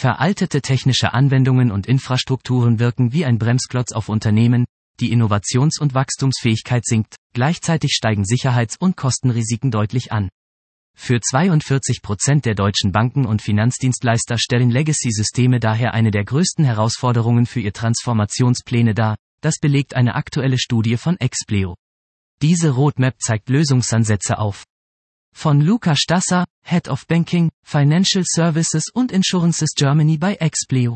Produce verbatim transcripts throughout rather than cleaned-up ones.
Veraltete technische Anwendungen und Infrastrukturen wirken wie ein Bremsklotz auf Unternehmen, die Innovations- und Wachstumsfähigkeit sinkt, gleichzeitig steigen Sicherheits- und Kostenrisiken deutlich an. Für zweiundvierzig Prozent der deutschen Banken und Finanzdienstleister stellen Legacy-Systeme daher eine der größten Herausforderungen für ihr Transformationspläne dar, das belegt eine aktuelle Studie von Expleo. Diese Roadmap zeigt Lösungsansätze auf. Von Luca Stasser, Head of Banking, Financial Services und Insurances Germany bei Expleo.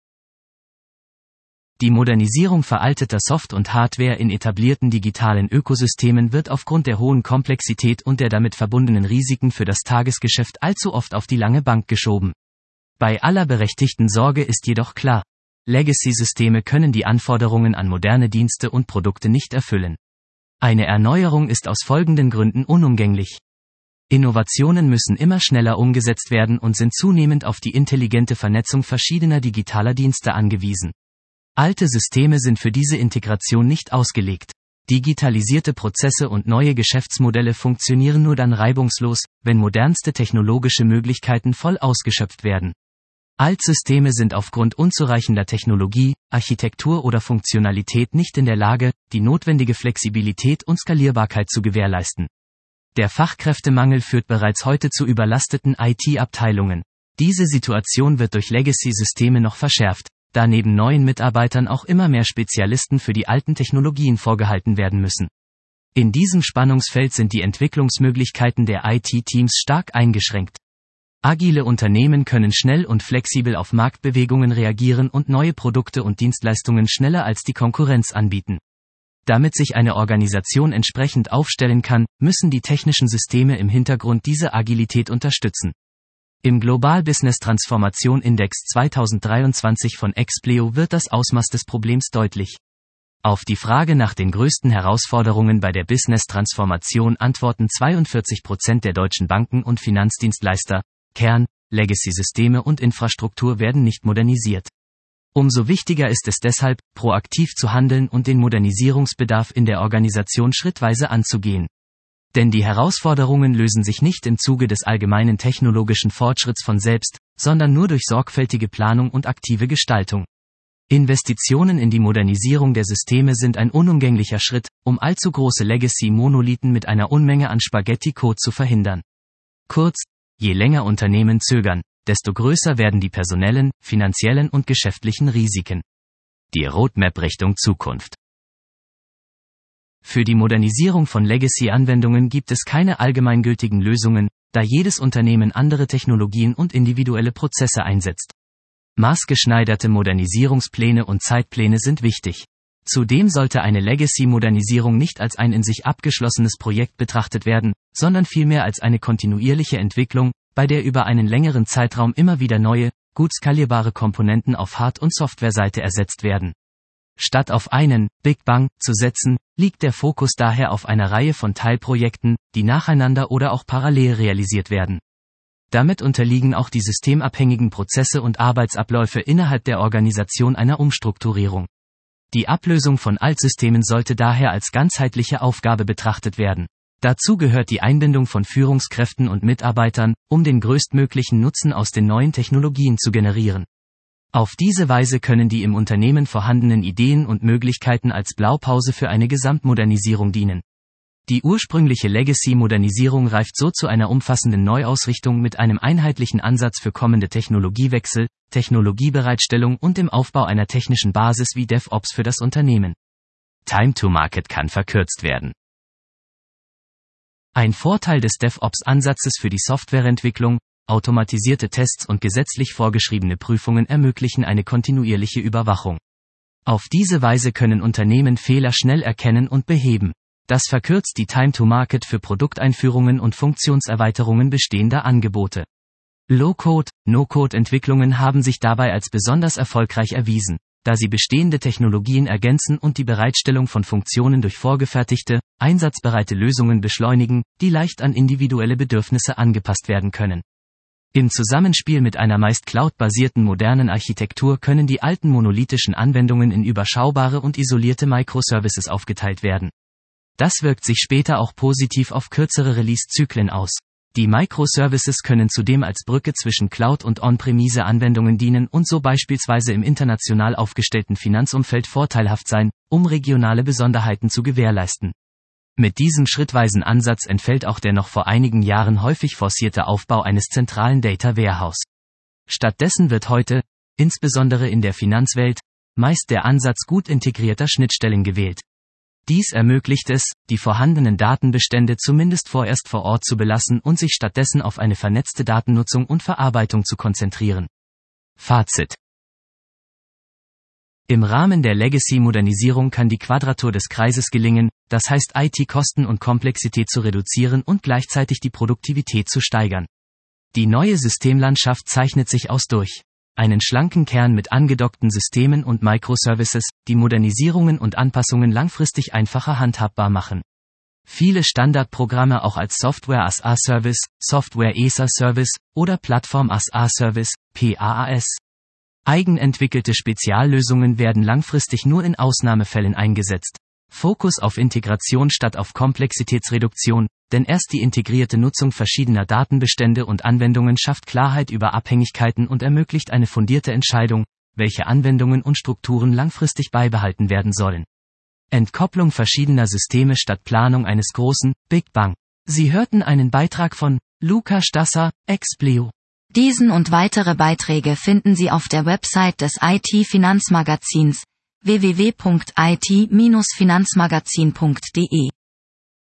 Die Modernisierung veralteter Soft- und Hardware in etablierten digitalen Ökosystemen wird aufgrund der hohen Komplexität und der damit verbundenen Risiken für das Tagesgeschäft allzu oft auf die lange Bank geschoben. Bei aller berechtigten Sorge ist jedoch klar: Legacy-Systeme können die Anforderungen an moderne Dienste und Produkte nicht erfüllen. Eine Erneuerung ist aus folgenden Gründen unumgänglich. Innovationen müssen immer schneller umgesetzt werden und sind zunehmend auf die intelligente Vernetzung verschiedener digitaler Dienste angewiesen. Alte Systeme sind für diese Integration nicht ausgelegt. Digitalisierte Prozesse und neue Geschäftsmodelle funktionieren nur dann reibungslos, wenn modernste technologische Möglichkeiten voll ausgeschöpft werden. Altsysteme sind aufgrund unzureichender Technologie, Architektur oder Funktionalität nicht in der Lage, die notwendige Flexibilität und Skalierbarkeit zu gewährleisten. Der Fachkräftemangel führt bereits heute zu überlasteten I T-Abteilungen. Diese Situation wird durch Legacy-Systeme noch verschärft, da neben neuen Mitarbeitern auch immer mehr Spezialisten für die alten Technologien vorgehalten werden müssen. In diesem Spannungsfeld sind die Entwicklungsmöglichkeiten der I T-Teams stark eingeschränkt. Agile Unternehmen können schnell und flexibel auf Marktbewegungen reagieren und neue Produkte und Dienstleistungen schneller als die Konkurrenz anbieten. Damit sich eine Organisation entsprechend aufstellen kann, müssen die technischen Systeme im Hintergrund diese Agilität unterstützen. Im Global Business Transformation Index zweitausenddreiundzwanzig von Expleo wird das Ausmaß des Problems deutlich. Auf die Frage nach den größten Herausforderungen bei der Business-Transformation antworten zweiundvierzig Prozent der deutschen Banken und Finanzdienstleister: Kern, Legacy-Systeme und Infrastruktur werden nicht modernisiert. Umso wichtiger ist es deshalb, proaktiv zu handeln und den Modernisierungsbedarf in der Organisation schrittweise anzugehen. Denn die Herausforderungen lösen sich nicht im Zuge des allgemeinen technologischen Fortschritts von selbst, sondern nur durch sorgfältige Planung und aktive Gestaltung. Investitionen in die Modernisierung der Systeme sind ein unumgänglicher Schritt, um allzu große Legacy-Monolithen mit einer Unmenge an Spaghetti-Code zu verhindern. Kurz, je länger Unternehmen zögern, desto größer werden die personellen, finanziellen und geschäftlichen Risiken. Die Roadmap Richtung Zukunft. Für die Modernisierung von Legacy-Anwendungen gibt es keine allgemeingültigen Lösungen, da jedes Unternehmen andere Technologien und individuelle Prozesse einsetzt. Maßgeschneiderte Modernisierungspläne und Zeitpläne sind wichtig. Zudem sollte eine Legacy-Modernisierung nicht als ein in sich abgeschlossenes Projekt betrachtet werden, sondern vielmehr als eine kontinuierliche Entwicklung, bei der über einen längeren Zeitraum immer wieder neue, gut skalierbare Komponenten auf Hard- und Softwareseite ersetzt werden. Statt auf einen Big Bang zu setzen, liegt der Fokus daher auf einer Reihe von Teilprojekten, die nacheinander oder auch parallel realisiert werden. Damit unterliegen auch die systemabhängigen Prozesse und Arbeitsabläufe innerhalb der Organisation einer Umstrukturierung. Die Ablösung von Altsystemen sollte daher als ganzheitliche Aufgabe betrachtet werden. Dazu gehört die Einbindung von Führungskräften und Mitarbeitern, um den größtmöglichen Nutzen aus den neuen Technologien zu generieren. Auf diese Weise können die im Unternehmen vorhandenen Ideen und Möglichkeiten als Blaupause für eine Gesamtmodernisierung dienen. Die ursprüngliche Legacy-Modernisierung reift so zu einer umfassenden Neuausrichtung mit einem einheitlichen Ansatz für kommende Technologiewechsel, Technologiebereitstellung und dem Aufbau einer technischen Basis wie DevOps für das Unternehmen. Time to Market kann verkürzt werden. Ein Vorteil des DevOps-Ansatzes für die Softwareentwicklung: automatisierte Tests und gesetzlich vorgeschriebene Prüfungen ermöglichen eine kontinuierliche Überwachung. Auf diese Weise können Unternehmen Fehler schnell erkennen und beheben. Das verkürzt die Time to Market für Produkteinführungen und Funktionserweiterungen bestehender Angebote. Low-Code, No-Code-Entwicklungen haben sich dabei als besonders erfolgreich erwiesen, da sie bestehende Technologien ergänzen und die Bereitstellung von Funktionen durch vorgefertigte, einsatzbereite Lösungen beschleunigen, die leicht an individuelle Bedürfnisse angepasst werden können. Im Zusammenspiel mit einer meist cloud-basierten modernen Architektur können die alten monolithischen Anwendungen in überschaubare und isolierte Microservices aufgeteilt werden. Das wirkt sich später auch positiv auf kürzere Release-Zyklen aus. Die Microservices können zudem als Brücke zwischen Cloud- und On-Premise-Anwendungen dienen und so beispielsweise im international aufgestellten Finanzumfeld vorteilhaft sein, um regionale Besonderheiten zu gewährleisten. Mit diesem schrittweisen Ansatz entfällt auch der noch vor einigen Jahren häufig forcierte Aufbau eines zentralen Data Warehouse. Stattdessen wird heute, insbesondere in der Finanzwelt, meist der Ansatz gut integrierter Schnittstellen gewählt. Dies ermöglicht es, die vorhandenen Datenbestände zumindest vorerst vor Ort zu belassen und sich stattdessen auf eine vernetzte Datennutzung und Verarbeitung zu konzentrieren. Fazit: Im Rahmen der Legacy-Modernisierung kann die Quadratur des Kreises gelingen, das heißt I T-Kosten und Komplexität zu reduzieren und gleichzeitig die Produktivität zu steigern. Die neue Systemlandschaft zeichnet sich aus durch einen schlanken Kern mit angedockten Systemen und Microservices, die Modernisierungen und Anpassungen langfristig einfacher handhabbar machen. Viele Standardprogramme auch als Software as a Service, Software as a Service oder Plattform as a Service, P A A S. Eigenentwickelte Speziallösungen werden langfristig nur in Ausnahmefällen eingesetzt. Fokus auf Integration statt auf Komplexitätsreduktion, denn erst die integrierte Nutzung verschiedener Datenbestände und Anwendungen schafft Klarheit über Abhängigkeiten und ermöglicht eine fundierte Entscheidung, welche Anwendungen und Strukturen langfristig beibehalten werden sollen. Entkopplung verschiedener Systeme statt Planung eines großen Big Bang. Sie hörten einen Beitrag von Luca Stasser, Expleo. Diesen und weitere Beiträge finden Sie auf der Website des I T-Finanzmagazins w w w punkt i t Bindestrich finanzmagazin punkt d e.